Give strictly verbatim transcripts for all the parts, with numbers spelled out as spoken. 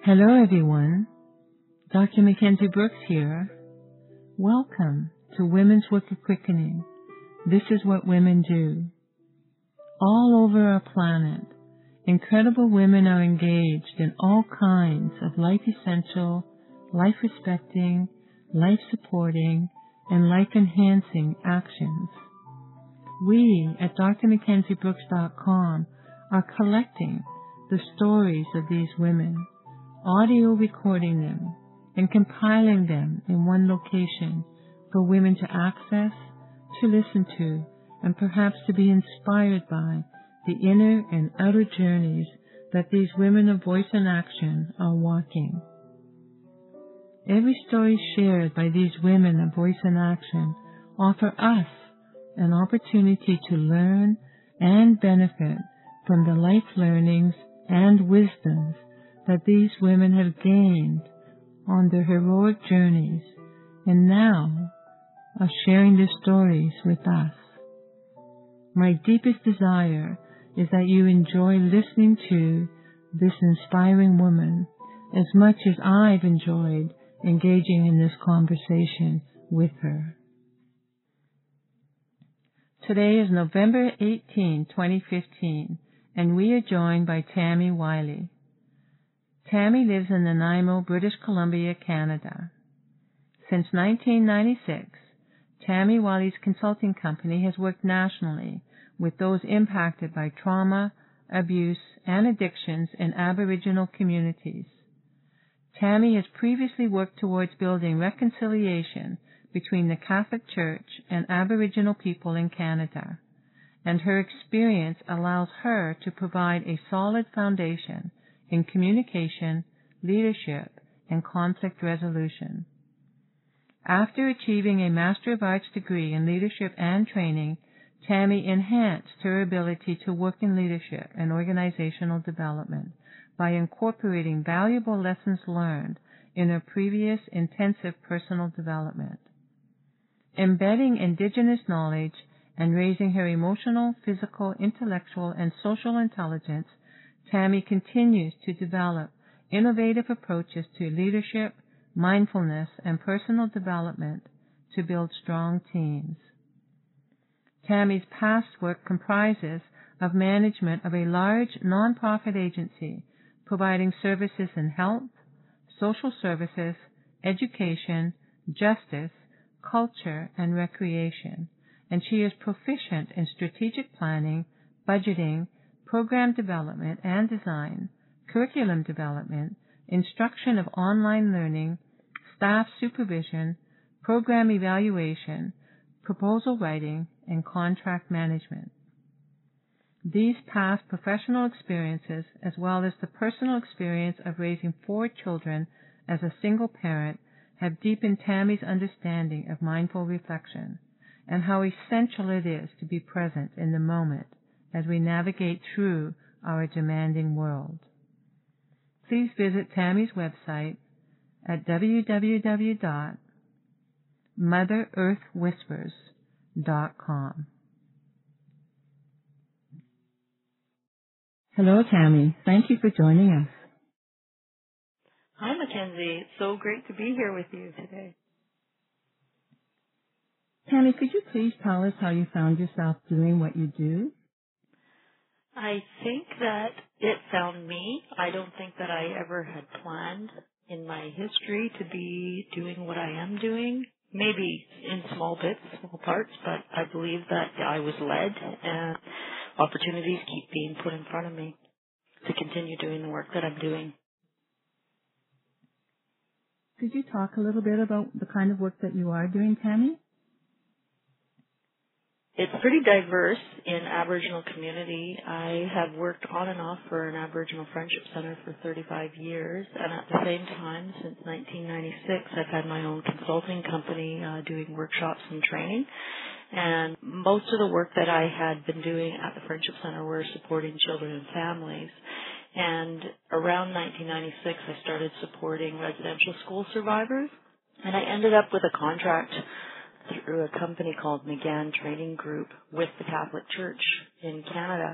Hello everyone, Doctor Mackenzie Brooks here. Welcome to Women's Work of Quickening. This is what women do. All over our planet, incredible women are engaged in all kinds of life-essential, life-respecting, life-supporting, and life-enhancing actions. We at D R mackenzie brooks dot com are collecting the stories of these women, audio recording them, and compiling them in one location for women to access, to listen to, and perhaps to be inspired by the inner and outer journeys that these women of voice and action are walking. Every story shared by these women of voice and action offer us an opportunity to learn and benefit from the life learnings and wisdoms that these women have gained on their heroic journeys and now are sharing their stories with us. My deepest desire is that you enjoy listening to this inspiring woman as much as I've enjoyed engaging in this conversation with her. Today is November eighteenth, twenty fifteen, and we are joined by Tammy Wiley. Tammy lives in Nanaimo, British Columbia, Canada. Since nineteen ninety-six, Tammy Wiley's consulting company has worked nationally with those impacted by trauma, abuse, and addictions in Aboriginal communities. Tammy has previously worked towards building reconciliation between the Catholic Church and Aboriginal people in Canada, and her experience allows her to provide a solid foundation in communication, leadership, and conflict resolution. After achieving a Master of Arts degree in leadership and training, Tammy enhanced her ability to work in leadership and organizational development by incorporating valuable lessons learned in her previous intensive personal development. Embedding Indigenous knowledge and raising her emotional, physical, intellectual, and social intelligence, Tammy continues to develop innovative approaches to leadership, mindfulness, and personal development to build strong teams. Tammy's past work comprises of management of a large nonprofit agency providing services in health, social services, education, justice, culture, and recreation, and she is proficient in strategic planning, budgeting, program development and design, curriculum development, instruction of online learning, staff supervision, program evaluation, proposal writing, and contract management. These past professional experiences, as well as the personal experience of raising four children as a single parent, have deepened Tammy's understanding of mindful reflection and how essential it is to be present in the moment as we navigate through our demanding world. Please visit Tammy's website at w w w dot mother earth whispers dot com. Hello, Tammy. Thank you for joining us. Hi, Mackenzie. It's so great to be here with you today. Tammy, could you please tell us how you found yourself doing what you do? I think that it found me. I don't think that I ever had planned in my history to be doing what I am doing. Maybe in small bits, small parts, but I believe that I was led and opportunities keep being put in front of me to continue doing the work that I'm doing. Could you talk a little bit about the kind of work that you are doing, Tammy? It's pretty diverse in Aboriginal community. I have worked on and off for an Aboriginal Friendship Center for thirty-five years, and at the same time, since nineteen ninety-six, I've had my own consulting company uh, doing workshops and training. And most of the work that I had been doing at the Friendship Center were supporting children and families. And around nineteen ninety-six, I started supporting residential school survivors, and I ended up with a contract through a company called McGann Training Group with the Catholic Church in Canada.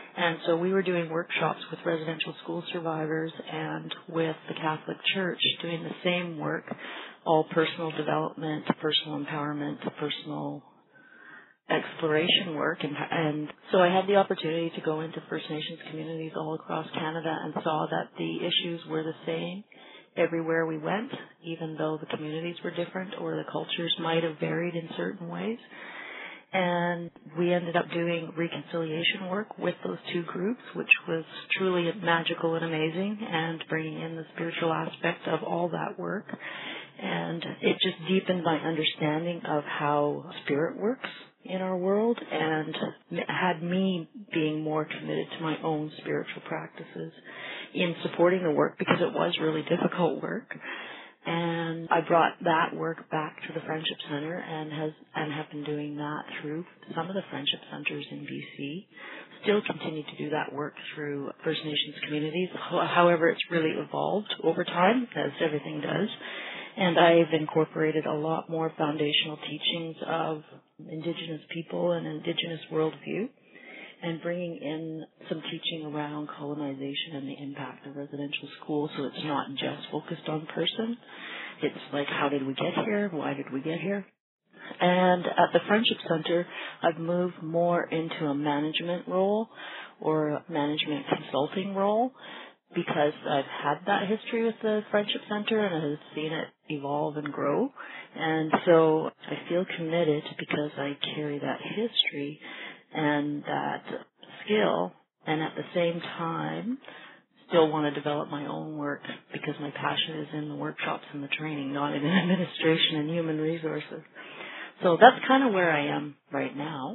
And so we were doing workshops with residential school survivors and with the Catholic Church doing the same work, all personal development, personal empowerment, personal exploration work. And, and so I had the opportunity to go into First Nations communities all across Canada and saw that the issues were the same everywhere we went, even though the communities were different or the cultures might have varied in certain ways. And we ended up doing reconciliation work with those two groups, which was truly magical and amazing, and bringing in the spiritual aspect of all that work. And it just deepened my understanding of how spirit works in our world and had me being more committed to my own spiritual practices in supporting the work, because it was really difficult work. And I brought that work back to the Friendship Center and has and have been doing that through some of the Friendship Centers in B C. Still continue to do that work through First Nations communities. However, it's really evolved over time, as everything does. And I've incorporated a lot more foundational teachings of Indigenous people and Indigenous worldview, and bringing in some teaching around colonization and the impact of residential schools, so it's not just focused on person. It's like, how did we get here? Why did we get here? And at the Friendship Center, I've moved more into a management role or a management consulting role, because I've had that history with the Friendship Center and I've seen it evolve and grow. And so I feel committed, because I carry that history and that skill, and at the same time still want to develop my own work, because my passion is in the workshops and the training, not in administration and human resources. So that's kind of where I am right now.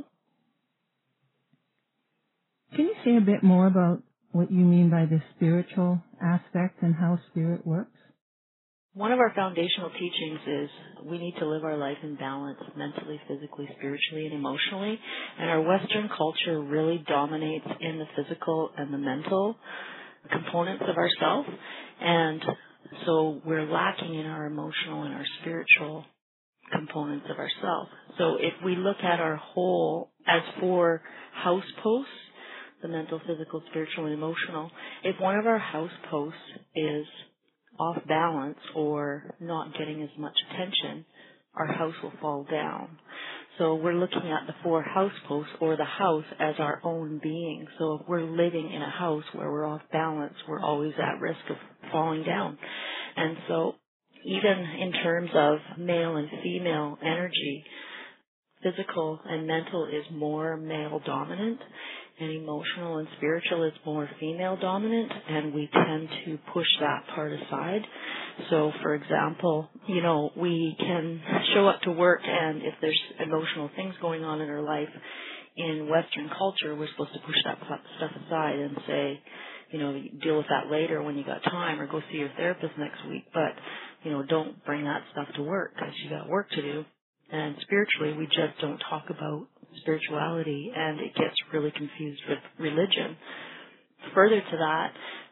Can you say a bit more about what you mean by the spiritual aspect and how spirit works? One of our foundational teachings is we need to live our life in balance mentally, physically, spiritually, and emotionally. And our Western culture really dominates in the physical and the mental components of ourselves. And so we're lacking in our emotional and our spiritual components of ourselves. So if we look at our whole as four house posts, the mental, physical, spiritual, and emotional, if one of our house posts is off balance or not getting as much attention, our house will fall down. So we're looking at the four house posts or the house as our own being. So if we're living in a house where we're off balance, we're always at risk of falling down. And so even in terms of male and female energy, physical and mental is more male dominant, and emotional and spiritual is more female dominant, and we tend to push that part aside. So, for example, you know, we can show up to work, and if there's emotional things going on in our life, in Western culture, we're supposed to push that stuff aside and say, you know, deal with that later when you got time, or go see your therapist next week. But, you know, don't bring that stuff to work, because you got work to do. And spiritually, we just don't talk about spirituality, and it gets really confused with religion. Further to that,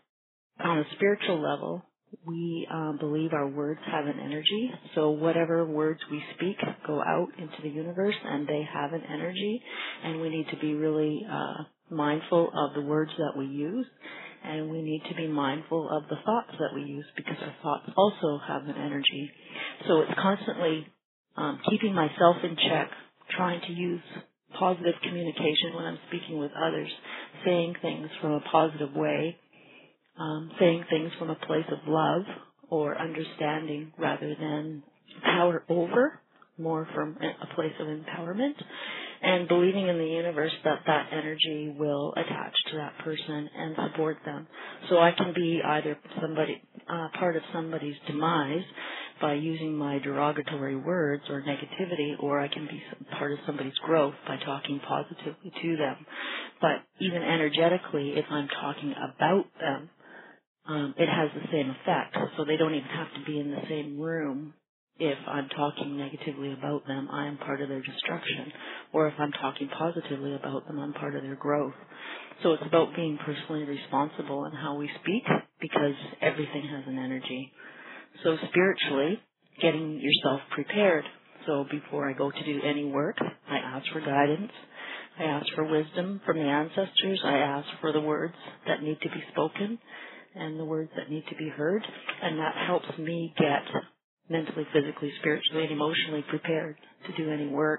on a spiritual level, we um, believe our words have an energy. So whatever words we speak go out into the universe, and they have an energy, and we need to be really uh, mindful of the words that we use, and we need to be mindful of the thoughts that we use, because our thoughts also have an energy. So it's constantly um, keeping myself in check, trying to use positive communication when I'm speaking with others, saying things from a positive way, um, saying things from a place of love or understanding rather than power over, more from a place of empowerment, and believing in the universe that that energy will attach to that person and support them. So I can be either somebody, uh, part of somebody's demise by using my derogatory words or negativity, or I can be part of somebody's growth by talking positively to them. But even energetically, if I'm talking about them, um, it has the same effect. So they don't even have to be in the same room. If I'm talking negatively about them, I am part of their destruction. Or if I'm talking positively about them, I'm part of their growth. So it's about being personally responsible in how we speak, because everything has an energy. So spiritually, getting yourself prepared. So before I go to do any work, I ask for guidance. I ask for wisdom from the ancestors. I ask for the words that need to be spoken and the words that need to be heard. And that helps me get mentally, physically, spiritually, and emotionally prepared to do any work.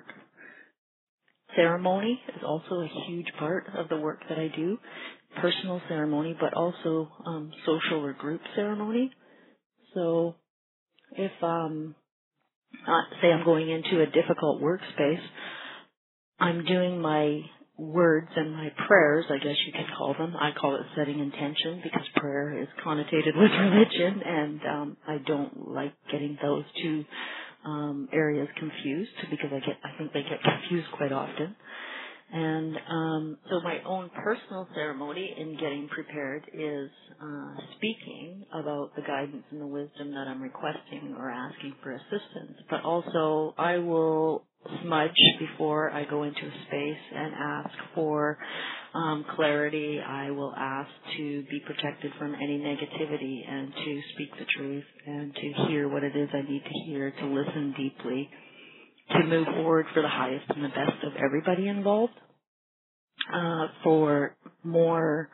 Ceremony is also a huge part of the work that I do. Personal ceremony, but also um, social or group ceremony. So if, um, uh, say I'm going into a difficult workspace, I'm doing my words and my prayers, I guess you could call them. I call it setting intention because prayer is connotated with religion, and um, I don't like getting those two um, areas confused because I get I think they get confused quite often. And um, so my own personal ceremony in getting prepared is uh, speaking about the guidance and the wisdom that I'm requesting or asking for assistance. But also I will smudge before I go into a space and ask for um, clarity. I will ask to be protected from any negativity and to speak the truth and to hear what it is I need to hear, to listen deeply, to move forward for the highest and the best of everybody involved. Uh, for more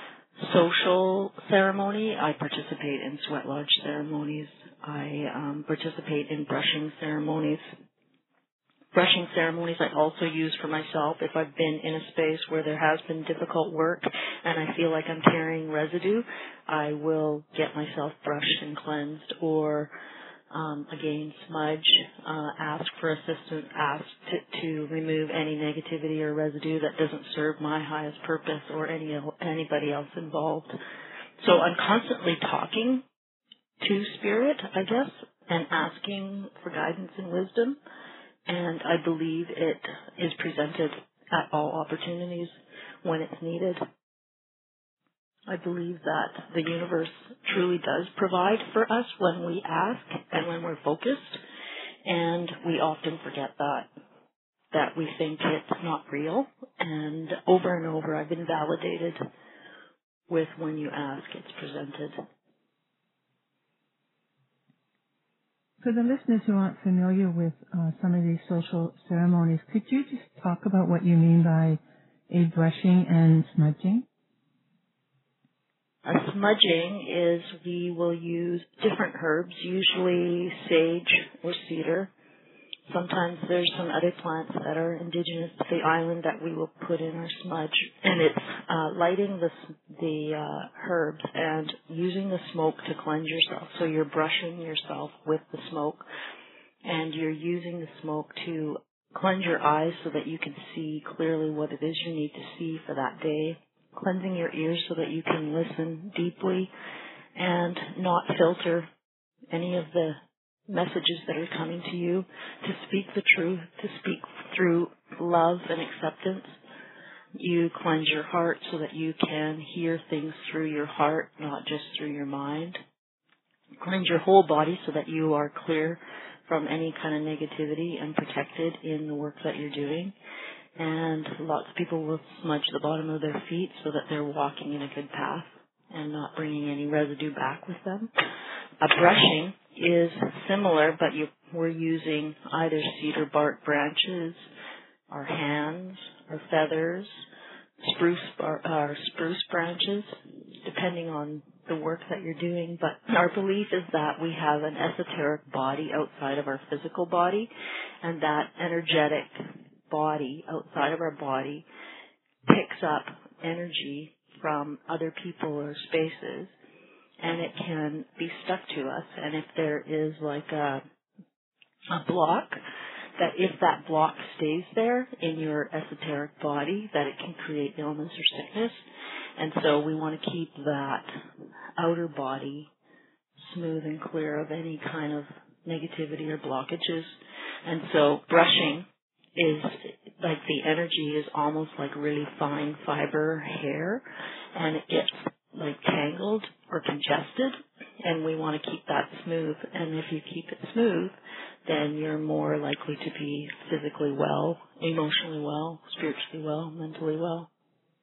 social ceremony, I participate in sweat lodge ceremonies. I um, participate in brushing ceremonies. Brushing ceremonies I also use for myself if I've been in a space where there has been difficult work and I feel like I'm carrying residue. I will get myself brushed and cleansed, or Um, again, smudge, uh, ask for assistance, ask to, to remove any negativity or residue that doesn't serve my highest purpose or any anybody else involved. So I'm constantly talking to Spirit, I guess, and asking for guidance and wisdom, and I believe it is presented at all opportunities when it's needed. I believe that the universe truly does provide for us when we ask and when we're focused, and we often forget that, that we think it's not real, and over and over I've been validated with when you ask, it's presented. For the listeners who aren't familiar with uh, some of these social ceremonies, could you just talk about what you mean by a brushing and smudging? A smudging is we will use different herbs, usually sage or cedar. Sometimes there's some other plants that are indigenous to the island that we will put in our smudge. And it's uh, lighting the, the uh, herbs and using the smoke to cleanse yourself. So you're brushing yourself with the smoke, and you're using the smoke to cleanse your eyes so that you can see clearly what it is you need to see for that day. Cleansing your ears so that you can listen deeply and not filter any of the messages that are coming to you, to speak the truth, to speak through love and acceptance. You cleanse your heart so that you can hear things through your heart, not just through your mind. Cleanse your whole body so that you are clear from any kind of negativity and protected in the work that you're doing. And lots of people will smudge the bottom of their feet so that they're walking in a good path and not bringing any residue back with them. A brushing is similar, but you, we're using either cedar bark branches, our hands, our feathers, spruce, bar, uh, spruce branches, depending on the work that you're doing. But our belief is that we have an esoteric body outside of our physical body, and that energetic body outside of our body picks up energy from other people or spaces, and it can be stuck to us. And if there is like a, a block, that if that block stays there in your esoteric body, that it can create illness or sickness. And so we want to keep that outer body smooth and clear of any kind of negativity or blockages. And so brushing is like the energy is almost like really fine fiber hair, and it gets like tangled or congested, and we want to keep that smooth. And if you keep it smooth, then you're more likely to be physically well, emotionally well, spiritually well, mentally well.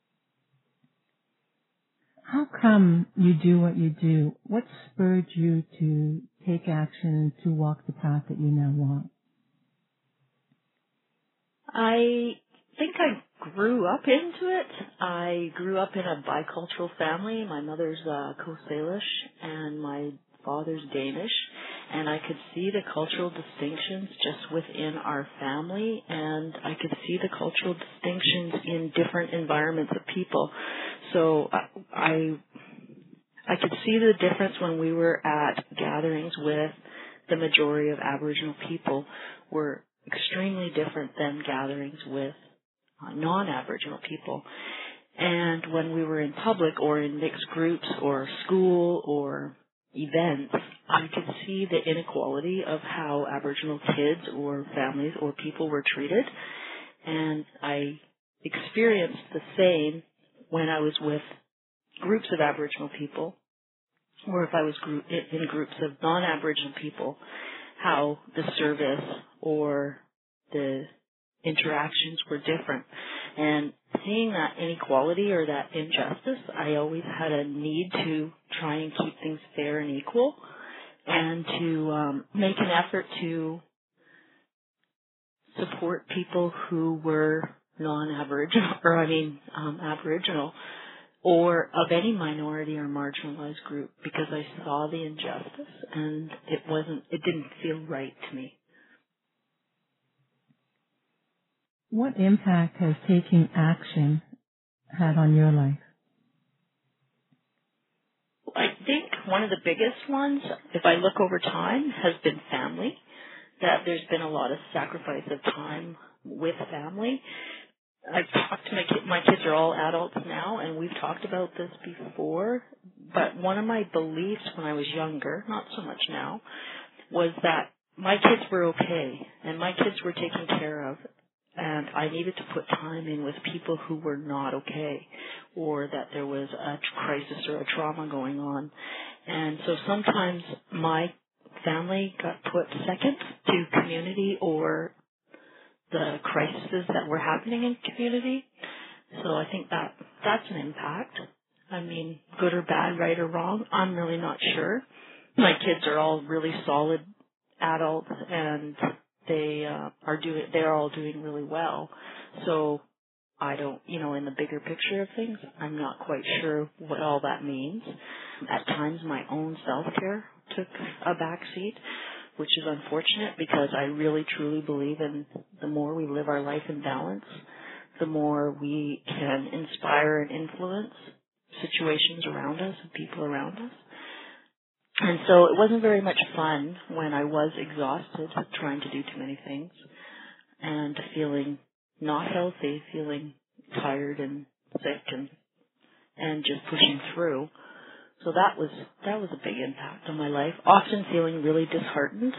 How come you do what you do? What spurred you to take action and to walk the path that you now walk? I think I grew up into it. I grew up in a bicultural family. My mother's uh, Coast Salish and my father's Danish, and I could see the cultural distinctions just within our family, and I could see the cultural distinctions in different environments of people. So I I could see the difference when we were at gatherings with the majority of Aboriginal people were extremely different than gatherings with uh, non-Aboriginal people. And when we were in public or in mixed groups or school or events, I could see the inequality of how Aboriginal kids or families or people were treated. And I experienced the same when I was with groups of Aboriginal people, or if I was group, in groups of non-Aboriginal people, how the service or the interactions were different. And seeing that inequality or that injustice, I always had a need to try and keep things fair and equal, and to um, make an effort to support people who were non-Aboriginal, or I mean um, Aboriginal, or of any minority or marginalized group, because I saw the injustice and it wasn't, it didn't feel right to me. What impact has taking action had on your life? I think one of the biggest ones, if I look over time, has been family. That there's been a lot of sacrifice of time with family. I've talked to my kids. My kids are all adults now, and we've talked about this before. But one of my beliefs when I was younger, not so much now, was that my kids were okay, and my kids were taken care of, and I needed to put time in with people who were not okay, or that there was a crisis or a trauma going on. And so sometimes my family got put second to community or the crises that were happening in community. So I think that that's an impact. I mean, good or bad, right or wrong, I'm really not sure. My kids are all really solid adults, and they uh, are doing, they're all doing really well. So I don't, you know, in the bigger picture of things, I'm not quite sure what all that means. At times my own self-care took a backseat, which is unfortunate, because I really truly believe in the more we live our life in balance, the more we can inspire and influence situations around us and people around us. And so it wasn't very much fun when I was exhausted trying to do too many things and feeling not healthy, feeling tired and sick and and just pushing through. So that was that was a big impact on my life. Often feeling really disheartened,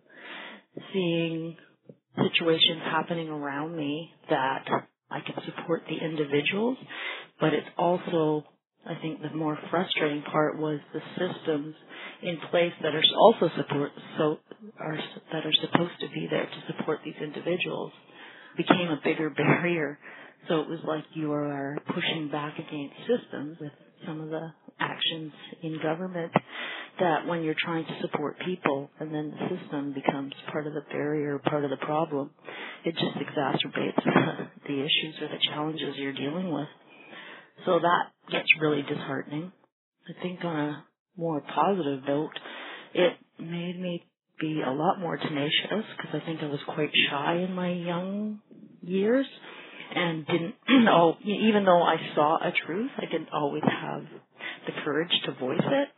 seeing situations happening around me that I could support the individuals, but it's also, I think the more frustrating part was the systems in place that are also support so are that are supposed to be there to support these individuals became a bigger barrier. So it was like you are pushing back against systems with some of the actions in government, that when you're trying to support people and then the system becomes part of the barrier, part of the problem, it just exacerbates the issues or the challenges you're dealing with. So that gets really disheartening. I think on a more positive note, it made me be a lot more tenacious, because I think I was quite shy in my young years and didn't, oh, even though I saw a truth, I didn't always have the courage to voice it.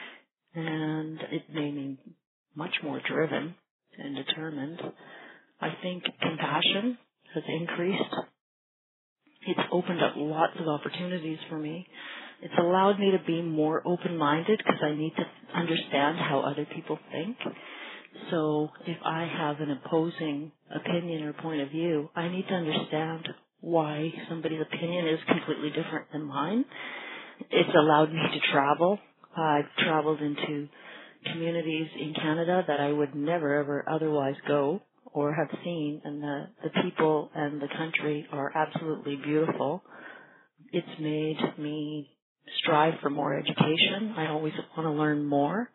And it made me much more driven and determined. I think compassion has increased. It's opened up lots of opportunities for me. It's allowed me to be more open-minded, because I need to understand how other people think. So if I have an opposing opinion or point of view, I need to understand why somebody's opinion is completely different than mine. It's allowed me to travel. I've traveled into communities in Canada that I would never ever otherwise go or have seen, and the, the people and the country are absolutely beautiful. It's made me strive for more education. I always want to learn more.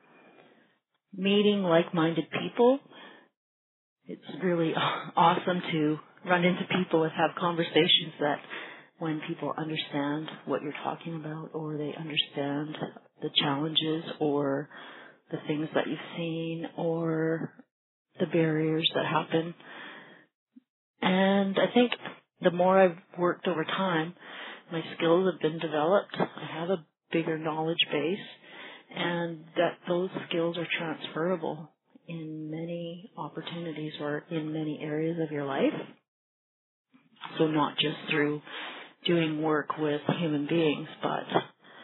Meeting like-minded people. It's really awesome to run into people and have conversations that when people understand what you're talking about, or they understand the challenges or the things that you've seen or the barriers that happen. And I think the more I've worked over time, my skills have been developed. I have a bigger knowledge base, and that those skills are transferable in many opportunities or in many areas of your life. So not just through doing work with human beings, but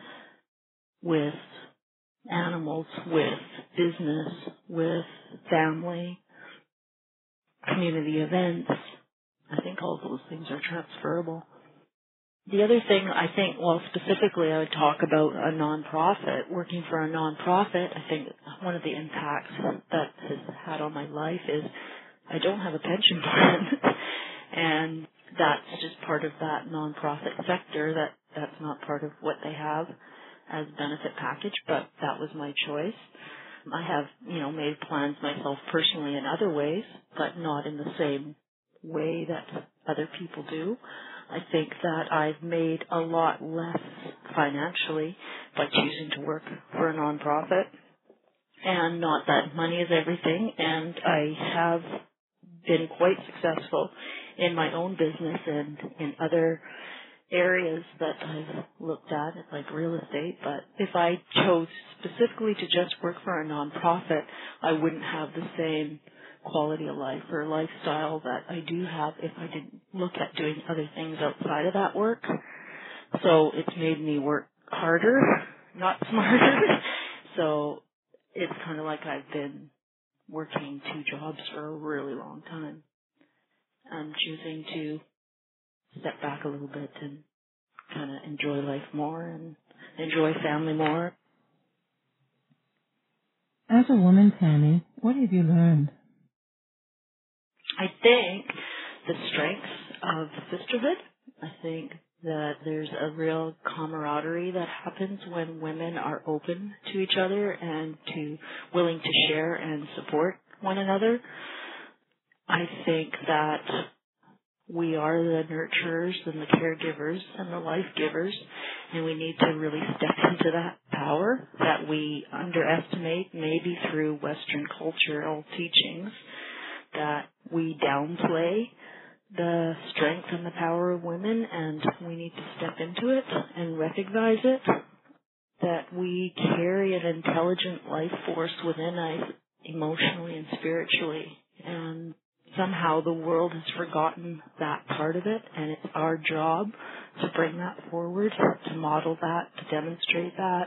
with animals, with business, with family, community events. I think all those things are transferable. The other thing I think, well, specifically I would talk about a nonprofit, working for a nonprofit. I think one of the impacts that has had on my life is I don't have a pension plan. And that's just part of that nonprofit sector. That that's not part of what they have as benefit package, but that was my choice. I have, you know, made plans myself personally in other ways, but not in the same way that other people do. I think that I've made a lot less financially by choosing to work for a nonprofit. And not that money is everything, and I have been quite successful in my own business and in other areas that I've looked at, like real estate. But if I chose specifically to just work for a nonprofit, I wouldn't have the same quality of life or lifestyle that I do have if I didn't look at doing other things outside of that work. So it's made me work harder, not smarter. So it's kind of like I've been working two jobs for a really long time. I'm choosing to step back a little bit and kind of enjoy life more and enjoy family more. As a woman, Tammy, what have you learned? I think the strengths of sisterhood. I think that there's a real camaraderie that happens when women are open to each other and to willing to share and support one another. I think that we are the nurturers and the caregivers and the life givers, and we need to really step into that power that we underestimate maybe through Western cultural teachings, that we downplay the strength and the power of women, and we need to step into it and recognize it, that we carry an intelligent life force within us emotionally and spiritually, and somehow the world has forgotten that part of it, and it's our job to bring that forward, to model that, to demonstrate that,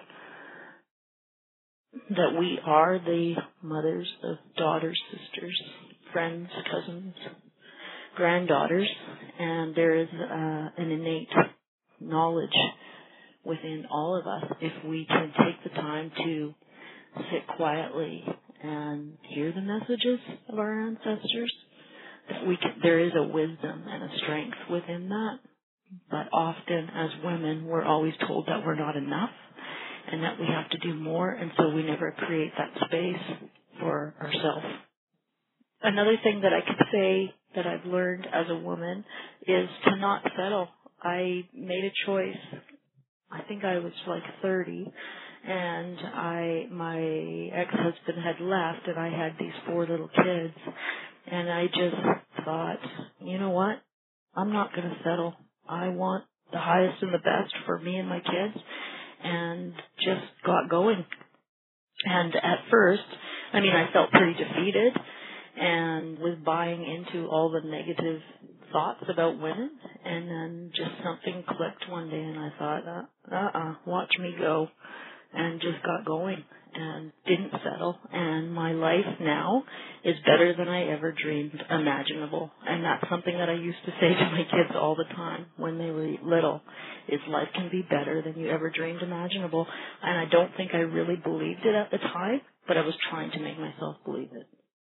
that we are the mothers of daughters, sisters, friends, cousins, granddaughters, and there is uh, an innate knowledge within all of us if we can take the time to sit quietly and hear the messages of our ancestors. That we can, there is a wisdom and a strength within that, but often as women we're always told that we're not enough and that we have to do more, and so we never create that space for ourselves. Another thing that I could say that I've learned as a woman is to not settle. I made a choice. I think I was like thirty, and I my ex-husband had left, and I had these four little kids, and I just thought, you know what? I'm not going to settle. I want the highest and the best for me and my kids, and just got going. And at first, I mean, I felt pretty defeated and was buying into all the negative thoughts about women, and then just something clicked one day and I thought, uh, uh-uh, watch me go, and just got going and didn't settle, and my life now is better than I ever dreamed imaginable. And that's something that I used to say to my kids all the time when they were little, is life can be better than you ever dreamed imaginable. And I don't think I really believed it at the time, but I was trying to make myself believe it.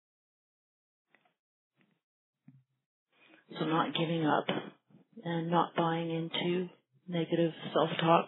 So not giving up and not buying into negative self-talk.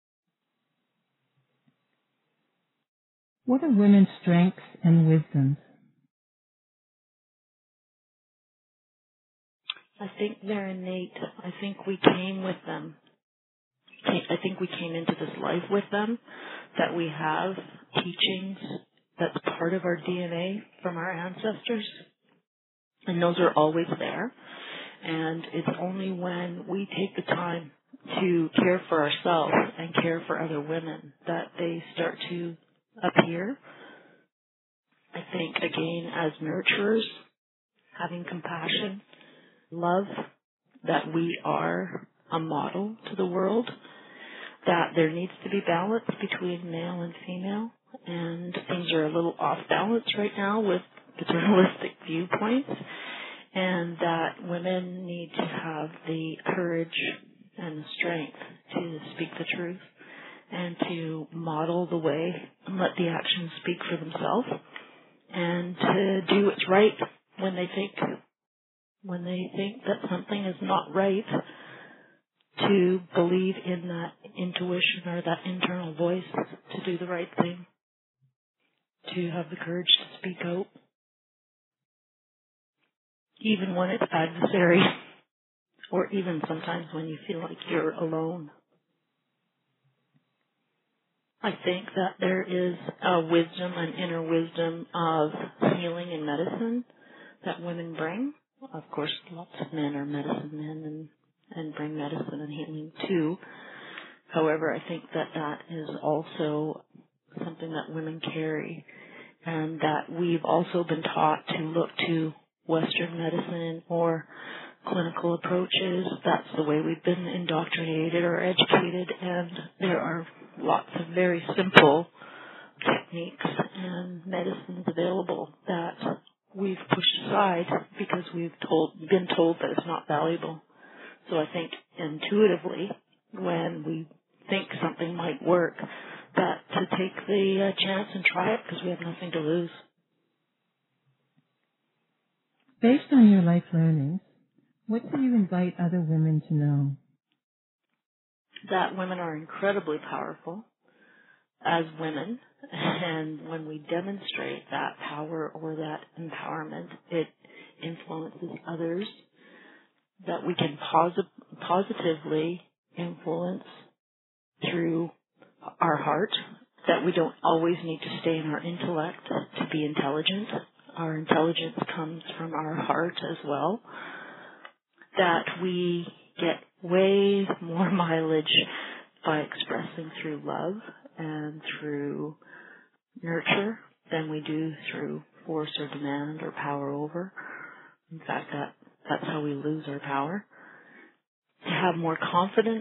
What are women's strengths and wisdoms? I think they're innate. I think we came with them. I think we came into this life with them, that we have teachings that's part of our D N A from our ancestors, and those are always there. And it's only when we take the time to care for ourselves and care for other women that they start to appear. I think, again, as nurturers, having compassion, love, that we are a model to the world, that there needs to be balance between male and female, and things are a little off balance right now with paternalistic viewpoints, and that women need to have the courage and the strength to speak the truth and to model the way and let the actions speak for themselves, and to do what's right when they think when they think that something is not right, to believe in that intuition or that internal voice to do the right thing, to have the courage to speak out, even when it's adversary, or even sometimes when you feel like you're alone. I think that there is a wisdom, an inner wisdom of healing and medicine that women bring. Of course, lots of men are medicine men and, and bring medicine and healing too. However, I think that that is also something that women carry, and that we've also been taught to look to Western medicine or clinical approaches. That's the way we've been indoctrinated or educated, and there are lots of very simple techniques and medicines available that we've pushed aside because we've told, been told that it's not valuable. So I think intuitively, when we think something might work, that to take the uh, chance and try it because we have nothing to lose. Based on your life learnings, what do you invite other women to know? That women are incredibly powerful as women, and when we demonstrate that power or that empowerment, it influences others, that we can posi- positively influence through our heart, that we don't always need to stay in our intellect to be intelligent. Our intelligence comes from our heart as well, that we get way more mileage by expressing through love and through nurture than we do through force or demand or power over. In fact, that, that's how we lose our power. To have more confidence,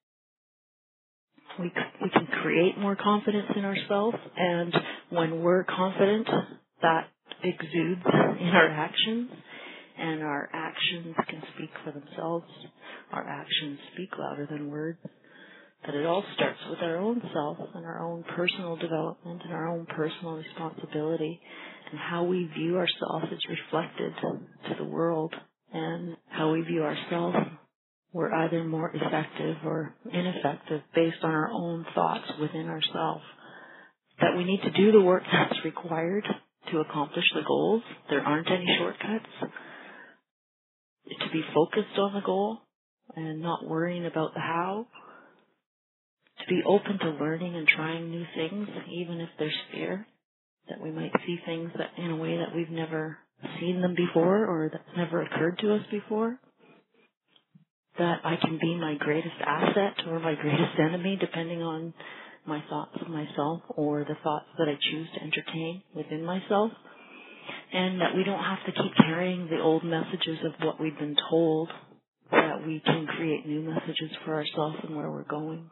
we, we can create more confidence in ourselves, and when we're confident, that exudes in our actions, and our actions can speak for themselves. Our actions speak louder than words. That it all starts with our own self and our own personal development and our own personal responsibility, and how we view ourselves is reflected to the world, and how we view ourselves, we're either more effective or ineffective based on our own thoughts within ourselves. That we need to do the work that's required to accomplish the goals. There aren't any shortcuts. To be focused on the goal and not worrying about the how. To be open to learning and trying new things, even if there's fear. That we might see things that in a way that we've never seen them before or that's never occurred to us before. That I can be my greatest asset or my greatest enemy depending on my thoughts of myself or the thoughts that I choose to entertain within myself. And that we don't have to keep carrying the old messages of what we've been told, that we can create new messages for ourselves and where we're going.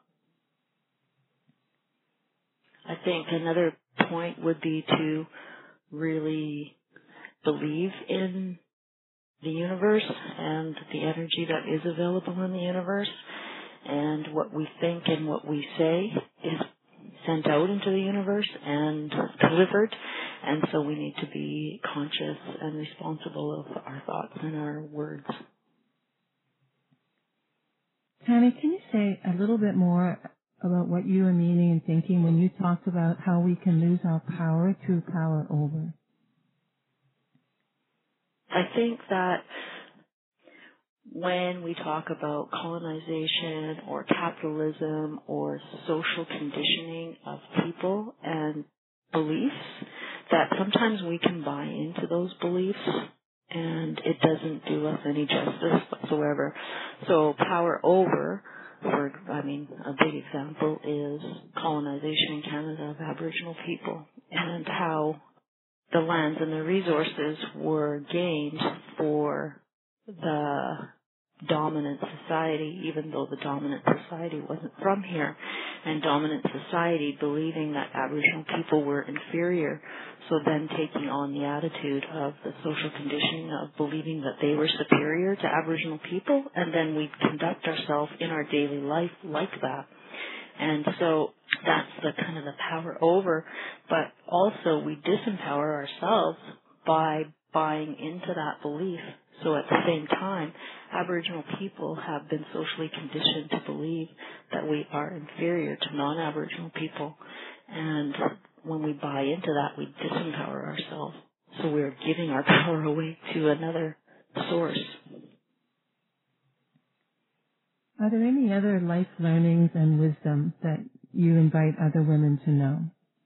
I think another point would be to really believe in the universe and the energy that is available in the universe, and what we think and what we say is sent out into the universe and delivered, and so we need to be conscious and responsible of our thoughts and our words. Tammy, can you say a little bit more about what you were meaning and thinking when you talked about how we can lose our power to power over? I think that when we talk about colonization or capitalism or social conditioning of people and beliefs, that sometimes we can buy into those beliefs and it doesn't do us any justice whatsoever. So power over, for, I mean, a big example is colonization in Canada of Aboriginal people and how the lands and the resources were gained for the dominant society, even though the dominant society wasn't from here, and dominant society believing that Aboriginal people were inferior, so then taking on the attitude of the social conditioning of believing that they were superior to Aboriginal people, and then we conduct ourselves in our daily life like that. And so that's the kind of the power over, but also we disempower ourselves by buying into that belief. So at the same time, Aboriginal people have been socially conditioned to believe that we are inferior to non-Aboriginal people. And when we buy into that, we disempower ourselves. So we're giving our power away to another source. Are there any other life learnings and wisdom that you invite other women to know?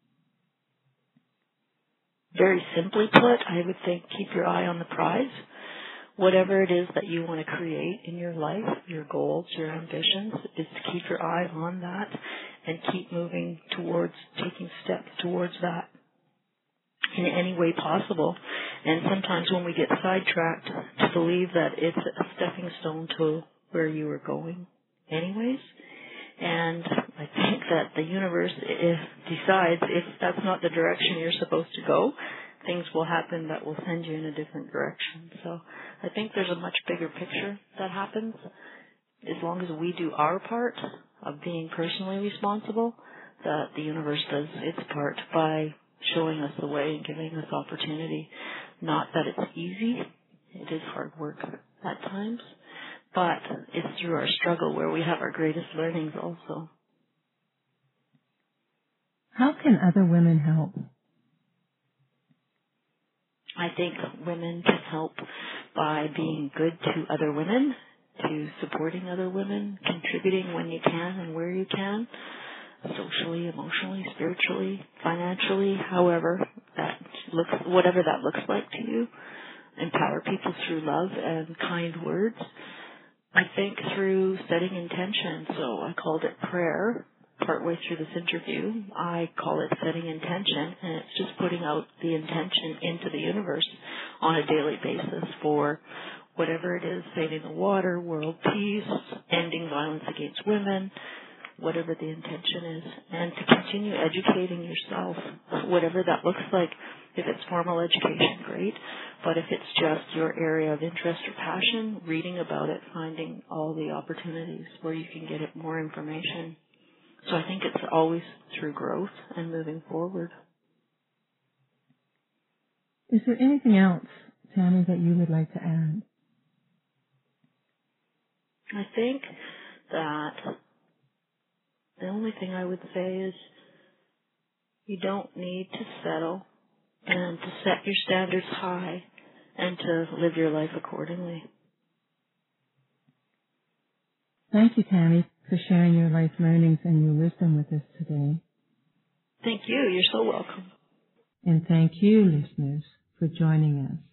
Very simply put, I would think keep your eye on the prize. Whatever it is that you want to create in your life, your goals, your ambitions, is to keep your eye on that and keep moving towards, taking steps towards that in any way possible. And sometimes when we get sidetracked, to believe that it's a stepping stone to where you were going anyways. And I think that the universe if decides if that's not the direction you're supposed to go, things will happen that will send you in a different direction. So I think there's a much bigger picture that happens. As long as we do our part of being personally responsible, that the universe does its part by showing us the way and giving us opportunity. Not that it's easy. It is hard work at times. But it's through our struggle where we have our greatest learnings also. How can other women help? I think women can help by being good to other women, to supporting other women, contributing when you can and where you can, socially, emotionally, spiritually, financially, however that looks, whatever that looks like to you. Empower people through love and kind words. I think through setting intention. So I called it prayer partway through this interview. I call it setting intention, and it's just putting out the intention into the universe on a daily basis for whatever it is, saving the water, world peace, ending violence against women, whatever the intention is, and to continue educating yourself, whatever that looks like. If it's formal education, great. But if it's just your area of interest or passion, reading about it, finding all the opportunities where you can get it more information. So I think it's always through growth and moving forward. Is there anything else, Tammy, that you would like to add? I think that the only thing I would say is you don't need to settle and to set your standards high and to live your life accordingly. Thank you, Tammy, for sharing your life learnings and your wisdom with us today. Thank you. You're so welcome. And thank you, listeners, for joining us.